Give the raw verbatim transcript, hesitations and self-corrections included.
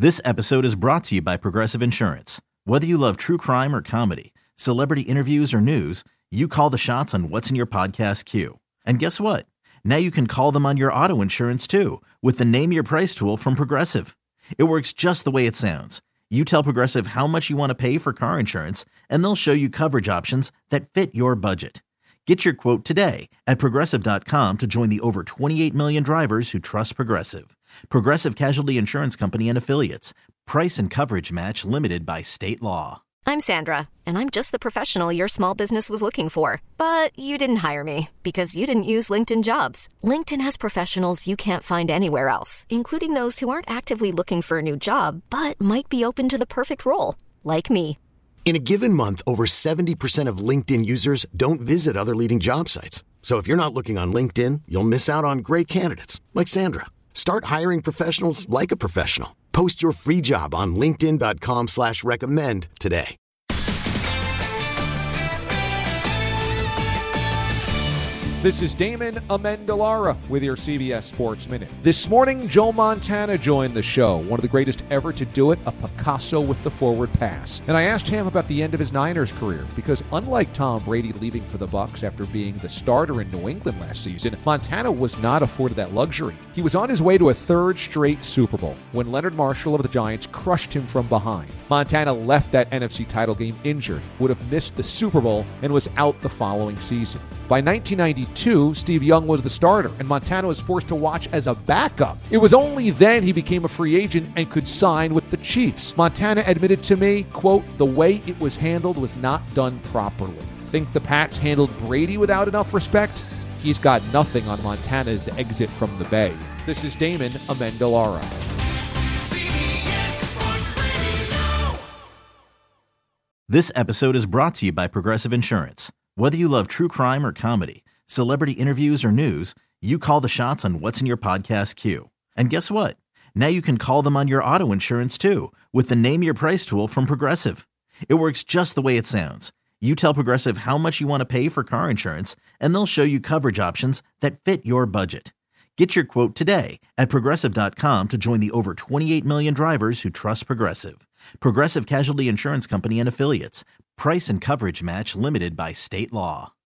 This episode is brought to you by Progressive Insurance. Whether you love true crime or comedy, celebrity interviews or news, you call the shots on what's in your podcast queue. And guess what? Now you can call them on your auto insurance too with the Name Your Price tool from Progressive. It works just the way it sounds. You tell Progressive how much you want to pay for car insurance, and they'll show you coverage options that fit your budget. Get your quote today at Progressive dot com to join the over twenty-eight million drivers who trust Progressive. Progressive Casualty Insurance Company and Affiliates. Price and coverage match limited by state law. I'm Sandra, and I'm just the professional your small business was looking for. But you didn't hire me because you didn't use LinkedIn Jobs. LinkedIn has professionals you can't find anywhere else, including those who aren't actively looking for a new job, but might be open to the perfect role, like me. In a given month, over seventy percent of LinkedIn users don't visit other leading job sites. So if you're not looking on LinkedIn, you'll miss out on great candidates like Sandra. Start hiring professionals like a professional. Post your free job on linkedin dot com slash recommend today. This is Damon Amendolara with your C B S Sports Minute. This morning, Joe Montana joined the show, one of the greatest ever to do it, a Picasso with the forward pass. And I asked him about the end of his Niners career, because unlike Tom Brady leaving for the Bucs after being the starter in New England last season, Montana was not afforded that luxury. He was on his way to a third straight Super Bowl when Leonard Marshall of the Giants crushed him from behind. Montana left that N F C title game injured, would have missed the Super Bowl, and was out the following season. By nineteen ninety-two, Steve Young was the starter, and Montana was forced to watch as a backup. It was only then he became a free agent and could sign with the Chiefs. Montana admitted to me, quote, "The way it was handled was not done properly." Think the Pats handled Brady without enough respect? He's got nothing on Montana's exit from the Bay. This is Damon Amendolara. This episode is brought to you by Progressive Insurance. Whether you love true crime or comedy, celebrity interviews or news, you call the shots on what's in your podcast queue. And guess what? Now you can call them on your auto insurance too with the Name Your Price tool from Progressive. It works just the way it sounds. You tell Progressive how much you want to pay for car insurance, and they'll show you coverage options that fit your budget. Get your quote today at Progressive dot com to join the over twenty-eight million drivers who trust Progressive. Progressive Casualty Insurance Company and Affiliates. Price and coverage match limited by state law.